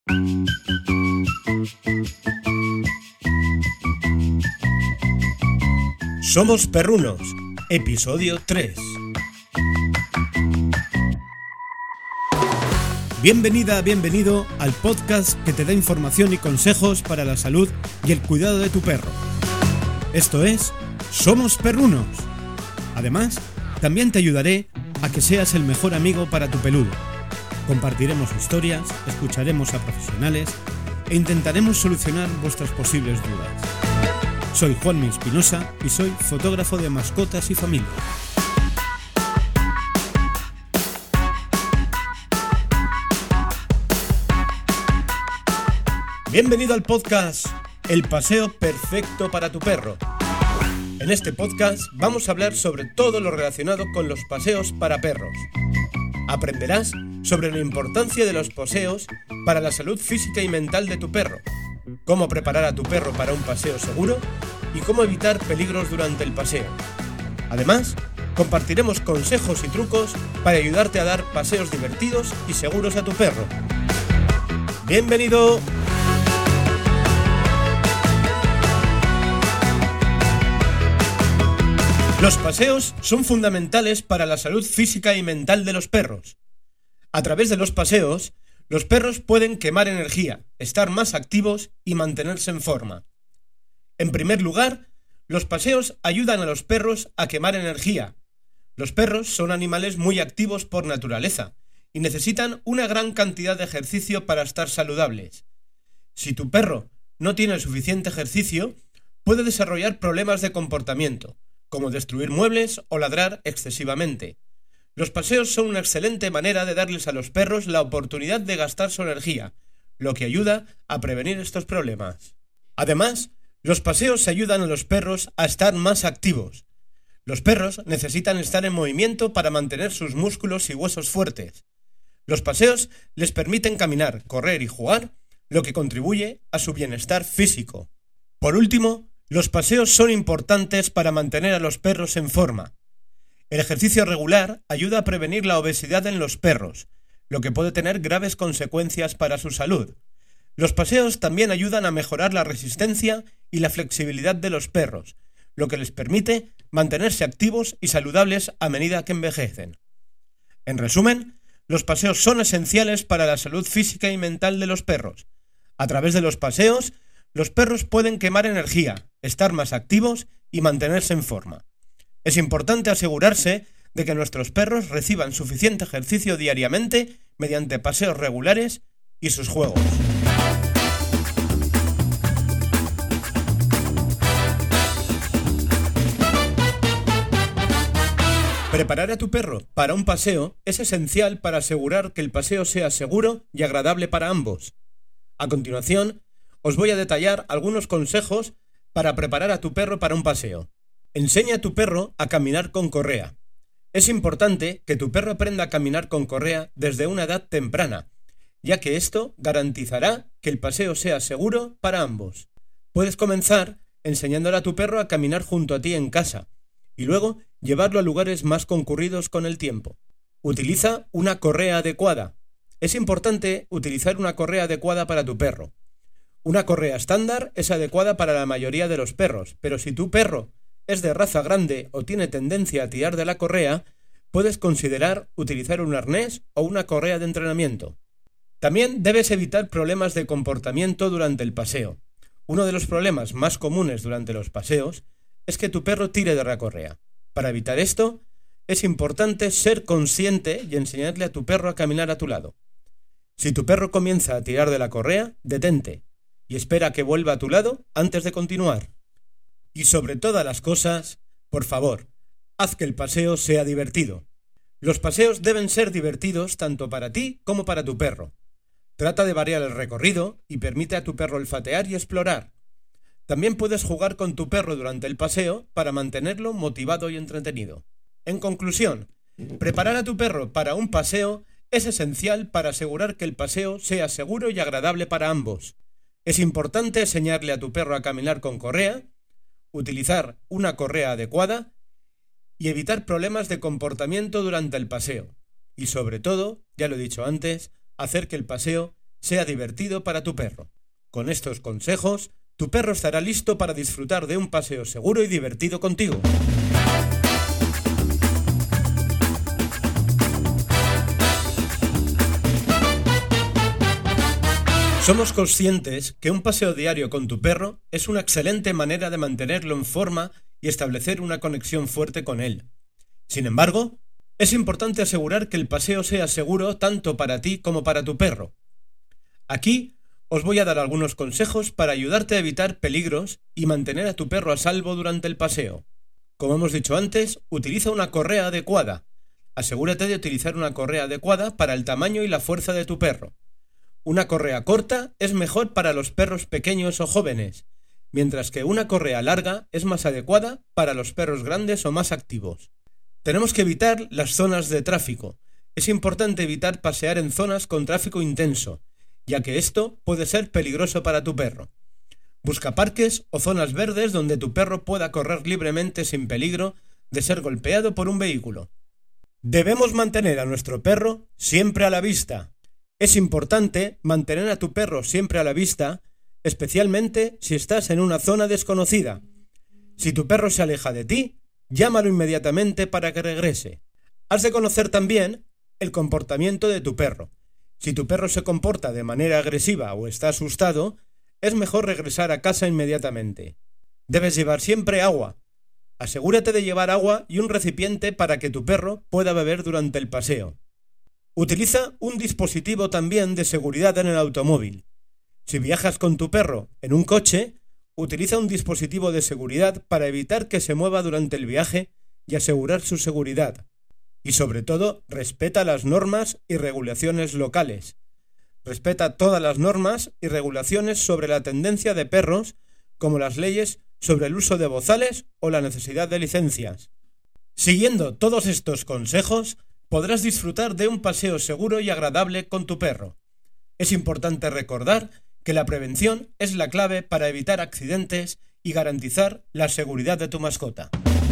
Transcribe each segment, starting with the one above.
Somos Perrunos, episodio 3. Bienvenida, bienvenido al podcast que te da información y consejos para la salud y el cuidado de tu perro. Esto es Somos Perrunos. Además, también te ayudaré a que seas el mejor amigo para tu peludo. Compartiremos historias, escucharemos a profesionales e intentaremos solucionar vuestras posibles dudas. Soy Juanmi Espinosa y soy fotógrafo de mascotas y familia. Bienvenido al podcast El paseo perfecto para tu perro. En este podcast vamos a hablar sobre todo lo relacionado con los paseos para perros. Aprenderás sobre la importancia de los paseos para la salud física y mental de tu perro, cómo preparar a tu perro para un paseo seguro y cómo evitar peligros durante el paseo. Además, compartiremos consejos y trucos para ayudarte a dar paseos divertidos y seguros a tu perro. ¡Bienvenido! Los paseos son fundamentales para la salud física y mental de los perros. A través de los paseos, los perros pueden quemar energía, estar más activos y mantenerse en forma. En primer lugar, los paseos ayudan a los perros a quemar energía. Los perros son animales muy activos por naturaleza y necesitan una gran cantidad de ejercicio para estar saludables. Si tu perro no tiene suficiente ejercicio, puede desarrollar problemas de comportamiento, como destruir muebles o ladrar excesivamente. Los paseos son una excelente manera de darles a los perros la oportunidad de gastar su energía, lo que ayuda a prevenir estos problemas. Además, los paseos ayudan a los perros a estar más activos. Los perros necesitan estar en movimiento para mantener sus músculos y huesos fuertes. Los paseos les permiten caminar, correr y jugar, lo que contribuye a su bienestar físico. Por último, los paseos son importantes para mantener a los perros en forma. El ejercicio regular ayuda a prevenir la obesidad en los perros, lo que puede tener graves consecuencias para su salud. Los paseos también ayudan a mejorar la resistencia y la flexibilidad de los perros, lo que les permite mantenerse activos y saludables a medida que envejecen. En resumen, los paseos son esenciales para la salud física y mental de los perros. A través de los paseos, los perros pueden quemar energía, estar más activos y mantenerse en forma. Es importante asegurarse de que nuestros perros reciban suficiente ejercicio diariamente mediante paseos regulares y sus juegos. Preparar a tu perro para un paseo es esencial para asegurar que el paseo sea seguro y agradable para ambos. A continuación, os voy a detallar algunos consejos para preparar a tu perro para un paseo. Enseña a tu perro a caminar con correa. Es importante que tu perro aprenda a caminar con correa desde una edad temprana, ya que esto garantizará que el paseo sea seguro para ambos. Puedes comenzar enseñándole a tu perro a caminar junto a ti en casa y luego llevarlo a lugares más concurridos con el tiempo. Utiliza una correa adecuada. Es importante utilizar una correa adecuada para tu perro. Una correa estándar es adecuada para la mayoría de los perros, pero si tu perro es de raza grande o tiene tendencia a tirar de la correa, puedes considerar utilizar un arnés o una correa de entrenamiento. También debes evitar problemas de comportamiento durante el paseo. Uno de los problemas más comunes durante los paseos es que tu perro tire de la correa. Para evitar esto, es importante ser consciente y enseñarle a tu perro a caminar a tu lado. Si tu perro comienza a tirar de la correa, detente y espera que vuelva a tu lado antes de continuar. Y sobre todas las cosas, por favor, haz que el paseo sea divertido. Los paseos deben ser divertidos tanto para ti como para tu perro. Trata de variar el recorrido y permite a tu perro olfatear y explorar. También puedes jugar con tu perro durante el paseo para mantenerlo motivado y entretenido. En conclusión, preparar a tu perro para un paseo es esencial para asegurar que el paseo sea seguro y agradable para ambos. Es importante enseñarle a tu perro a caminar con correa, utilizar una correa adecuada y evitar problemas de comportamiento durante el paseo. Y sobre todo, ya lo he dicho antes, hacer que el paseo sea divertido para tu perro. Con estos consejos, tu perro estará listo para disfrutar de un paseo seguro y divertido contigo. Somos conscientes que un paseo diario con tu perro es una excelente manera de mantenerlo en forma y establecer una conexión fuerte con él. Sin embargo, es importante asegurar que el paseo sea seguro tanto para ti como para tu perro. Aquí os voy a dar algunos consejos para ayudarte a evitar peligros y mantener a tu perro a salvo durante el paseo. Como hemos dicho antes, utiliza una correa adecuada. Asegúrate de utilizar una correa adecuada para el tamaño y la fuerza de tu perro. Una correa corta es mejor para los perros pequeños o jóvenes, mientras que una correa larga es más adecuada para los perros grandes o más activos. Tenemos que evitar las zonas de tráfico. Es importante evitar pasear en zonas con tráfico intenso, ya que esto puede ser peligroso para tu perro. Busca parques o zonas verdes donde tu perro pueda correr libremente sin peligro de ser golpeado por un vehículo. Debemos mantener a nuestro perro siempre a la vista. Es importante mantener a tu perro siempre a la vista, especialmente si estás en una zona desconocida. Si tu perro se aleja de ti, llámalo inmediatamente para que regrese. Has de conocer también el comportamiento de tu perro. Si tu perro se comporta de manera agresiva o está asustado, es mejor regresar a casa inmediatamente. Debes llevar siempre agua. Asegúrate de llevar agua y un recipiente para que tu perro pueda beber durante el paseo. Utiliza un dispositivo también de seguridad en el automóvil. Si viajas con tu perro en un coche, utiliza un dispositivo de seguridad para evitar que se mueva durante el viaje y asegurar su seguridad. Y sobre todo, respeta las normas y regulaciones locales. Respeta todas las normas y regulaciones sobre la tendencia de perros, como las leyes sobre el uso de bozales o la necesidad de licencias. Siguiendo todos estos consejos, podrás disfrutar de un paseo seguro y agradable con tu perro. Es importante recordar que la prevención es la clave para evitar accidentes y garantizar la seguridad de tu mascota.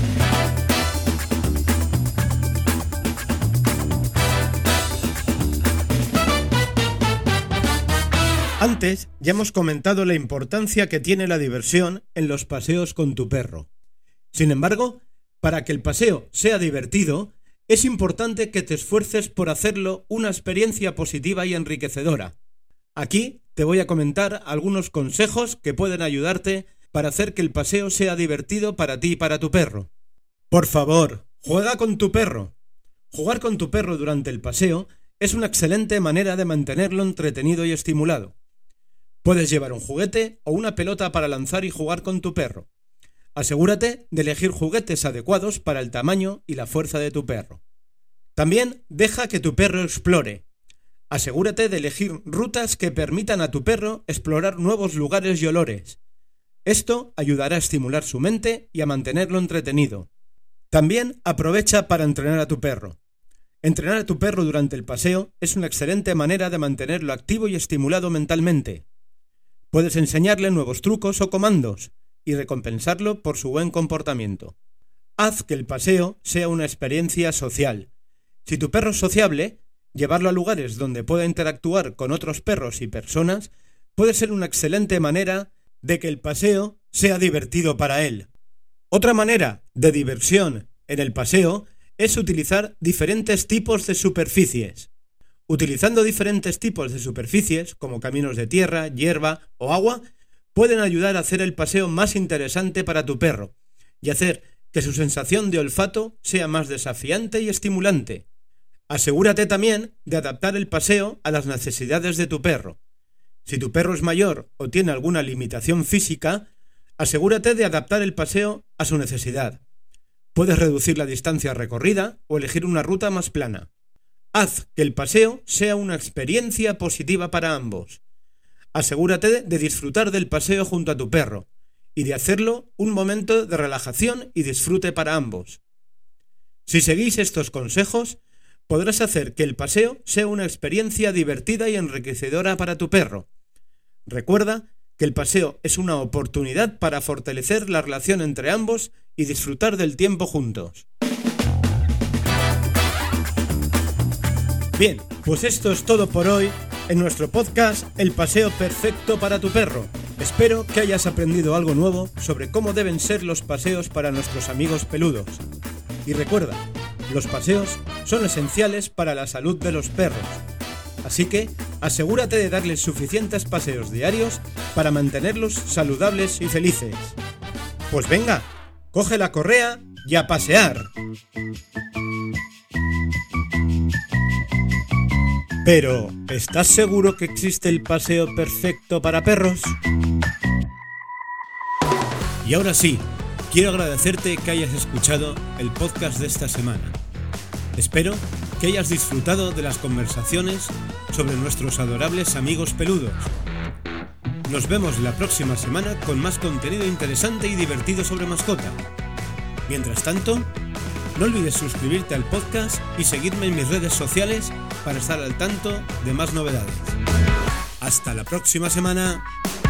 Antes ya hemos comentado la importancia que tiene la diversión en los paseos con tu perro. Sin embargo, para que el paseo sea divertido, es importante que te esfuerces por hacerlo una experiencia positiva y enriquecedora. Aquí te voy a comentar algunos consejos que pueden ayudarte para hacer que el paseo sea divertido para ti y para tu perro. Por favor, juega con tu perro. Jugar con tu perro durante el paseo es una excelente manera de mantenerlo entretenido y estimulado. Puedes llevar un juguete o una pelota para lanzar y jugar con tu perro. Asegúrate de elegir juguetes adecuados para el tamaño y la fuerza de tu perro. También deja que tu perro explore. Asegúrate de elegir rutas que permitan a tu perro explorar nuevos lugares y olores. Esto ayudará a estimular su mente y a mantenerlo entretenido. También aprovecha para entrenar a tu perro. Entrenar a tu perro durante el paseo es una excelente manera de mantenerlo activo y estimulado mentalmente. Puedes enseñarle nuevos trucos o comandos y recompensarlo por su buen comportamiento. Haz que el paseo sea una experiencia social. Si tu perro es sociable, llevarlo a lugares donde pueda interactuar con otros perros y personas puede ser una excelente manera de que el paseo sea divertido para él. Otra manera de diversión en el paseo es utilizar diferentes tipos de superficies. Utilizando diferentes tipos de superficies, como caminos de tierra, hierba o agua, pueden ayudar a hacer el paseo más interesante para tu perro y hacer que su sensación de olfato sea más desafiante y estimulante. Asegúrate también de adaptar el paseo a las necesidades de tu perro. Si tu perro es mayor o tiene alguna limitación física, asegúrate de adaptar el paseo a su necesidad. Puedes reducir la distancia recorrida o elegir una ruta más plana. Haz que el paseo sea una experiencia positiva para ambos. Asegúrate de disfrutar del paseo junto a tu perro y de hacerlo un momento de relajación y disfrute para ambos. Si seguís estos consejos, podrás hacer que el paseo sea una experiencia divertida y enriquecedora para tu perro. Recuerda que el paseo es una oportunidad para fortalecer la relación entre ambos y disfrutar del tiempo juntos. Bien, pues esto es todo por hoy en nuestro podcast El paseo perfecto para tu perro. Espero que hayas aprendido algo nuevo sobre cómo deben ser los paseos para nuestros amigos peludos. Y recuerda, los paseos son esenciales para la salud de los perros. Así que asegúrate de darles suficientes paseos diarios para mantenerlos saludables y felices. Pues venga, coge la correa y a pasear. Pero, ¿estás seguro que existe el paseo perfecto para perros? Y ahora sí, quiero agradecerte que hayas escuchado el podcast de esta semana. Espero que hayas disfrutado de las conversaciones sobre nuestros adorables amigos peludos. Nos vemos la próxima semana con más contenido interesante y divertido sobre mascota. Mientras tanto, no olvides suscribirte al podcast y seguirme en mis redes sociales para estar al tanto de más novedades. ¡Hasta la próxima semana!